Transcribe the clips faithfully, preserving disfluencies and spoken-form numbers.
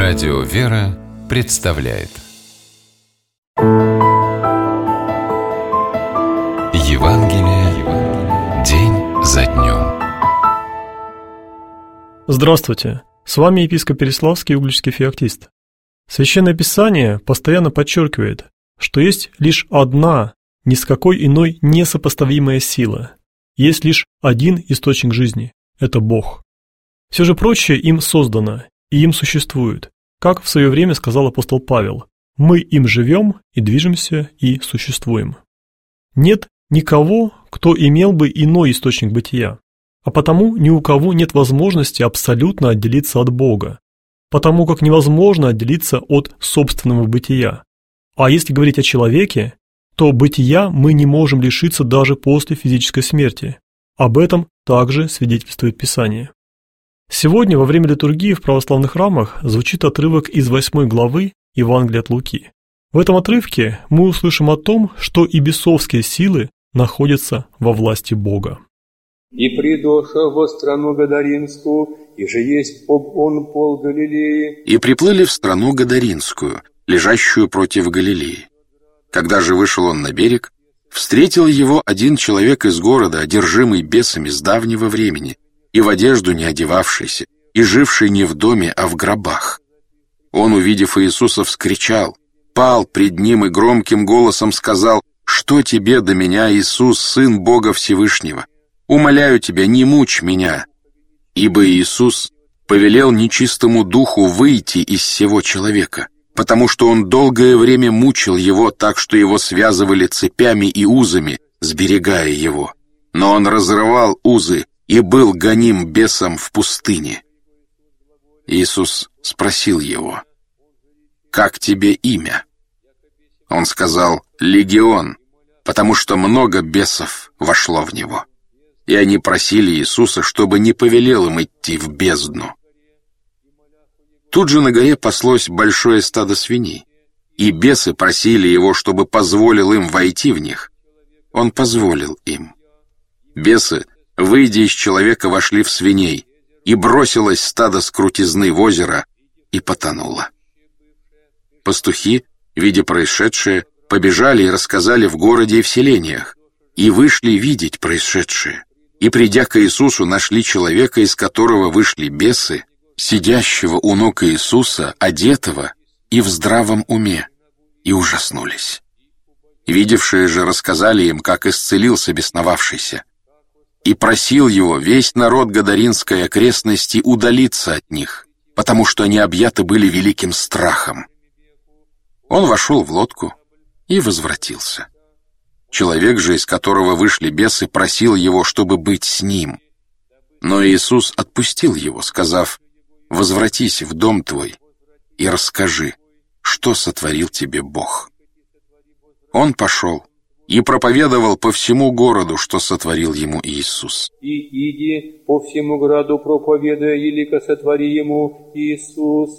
Радио «Вера» представляет Евангелие день за днем. Здравствуйте! С вами епископ Переславский, угличский феоктист. Священное Писание постоянно подчеркивает, что есть лишь одна, ни с какой иной несопоставимая сила. Есть лишь один источник жизни – это Бог. Все же прочее им создано, и им существует. Как в свое время сказал апостол Павел, мы им живем и движемся и существуем. Нет никого, кто имел бы иной источник бытия, а потому ни у кого нет возможности абсолютно отделиться от Бога, потому как невозможно отделиться от собственного бытия. А если говорить о человеке, то бытия мы не можем лишиться даже после физической смерти. Об этом также свидетельствует Писание. Сегодня во время литургии в православных храмах звучит отрывок из восьмой главы Евангелия от Луки. В этом отрывке мы услышим о том, что и бесовские силы находятся во власти Бога. «И придоша во страну Гадаринскую, и же есть об он пол Галилеи». И приплыли в страну Гадаринскую, лежащую против Галилеи. Когда же вышел он на берег, встретил его один человек из города, одержимый бесами с давнего времени, и в одежду не одевавшийся, и живший не в доме, а в гробах. Он, увидев Иисуса, вскричал, пал пред ним и громким голосом сказал: «Что тебе до меня, Иисус, Сын Бога Всевышнего? Умоляю тебя, не мучь меня». Ибо Иисус повелел нечистому духу выйти из сего человека, потому что он долгое время мучил его так, что его связывали цепями и узами, сберегая его. Но он разрывал узы и был гоним бесом в пустыне. Иисус спросил его: «Как тебе имя?» Он сказал: «Легион», потому что много бесов вошло в него. И они просили Иисуса, чтобы не повелел им идти в бездну. Тут же на горе паслось большое стадо свиней, и бесы просили его, чтобы позволил им войти в них. Он позволил им. Бесы, выйдя из человека, вошли в свиней, и бросилось стадо с крутизны в озеро и потонуло. Пастухи, видя происшедшее, побежали и рассказали в городе и в селениях, и вышли видеть происшедшее. И, придя к Иисусу, нашли человека, из которого вышли бесы, сидящего у ног Иисуса, одетого и в здравом уме, и ужаснулись. Видевшие же рассказали им, как исцелился бесновавшийся, и просил его весь народ Гадаринской окрестности удалиться от них, потому что они объяты были великим страхом. Он вошел в лодку и возвратился. Человек же, из которого вышли бесы, просил его, чтобы быть с ним. Но Иисус отпустил его, сказав: «Возвратись в дом твой и расскажи, что сотворил тебе Бог». Он пошел и проповедовал по всему городу, что сотворил ему Иисус. «И иди по всему городу, проповедуя, елико сотвори ему Иисус».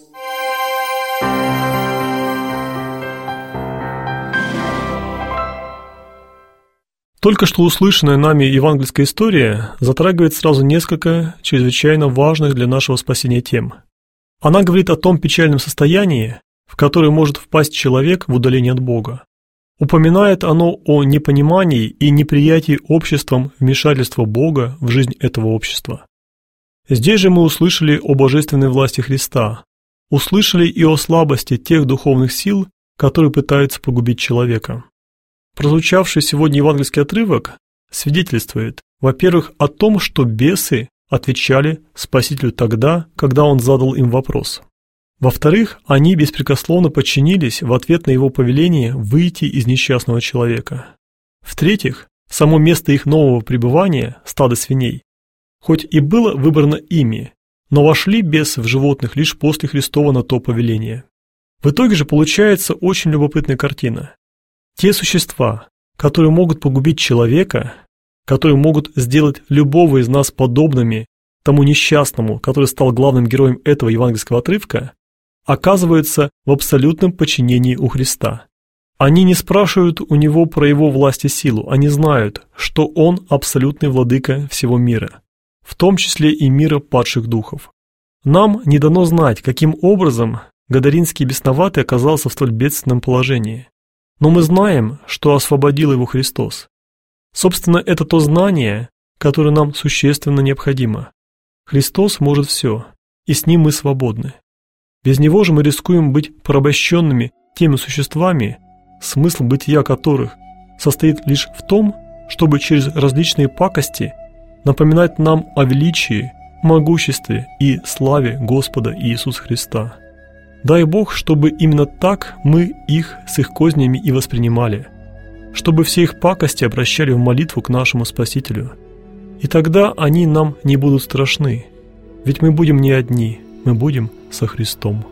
Только что услышанная нами евангельская история затрагивает сразу несколько чрезвычайно важных для нашего спасения тем. Она говорит о том печальном состоянии, в которое может впасть человек в удалении от Бога. Упоминает оно о непонимании и неприятии обществом вмешательства Бога в жизнь этого общества. Здесь же мы услышали о божественной власти Христа, услышали и о слабости тех духовных сил, которые пытаются погубить человека. Прозвучавший сегодня евангельский отрывок свидетельствует, во-первых, о том, что бесы отвечали Спасителю тогда, когда Он задал им вопрос. Во-вторых, они беспрекословно подчинились в ответ на Его повеление выйти из несчастного человека. В-третьих, само место их нового пребывания, стадо свиней, хоть и было выбрано ими, но вошли бесы в животных лишь после Христова на то повеление. В итоге же получается очень любопытная картина. Те существа, которые могут погубить человека, которые могут сделать любого из нас подобными тому несчастному, который стал главным героем этого евангельского отрывка, оказываются в абсолютном подчинении у Христа. Они не спрашивают у Него про Его власть и силу, они знают, что Он абсолютный владыка всего мира, в том числе и мира падших духов. Нам не дано знать, каким образом Гадаринский бесноватый оказался в столь бедственном положении. Но мы знаем, что освободил его Христос. Собственно, это то знание, которое нам существенно необходимо. Христос может все, и с Ним мы свободны. Без Него же мы рискуем быть порабощенными теми существами, смысл бытия которых состоит лишь в том, чтобы через различные пакости напоминать нам о величии, могуществе и славе Господа Иисуса Христа. Дай Бог, чтобы именно так мы их с их кознями и воспринимали, чтобы все их пакости обращали в молитву к нашему Спасителю. И тогда они нам не будут страшны, ведь мы будем не одни, мы будем со Христом.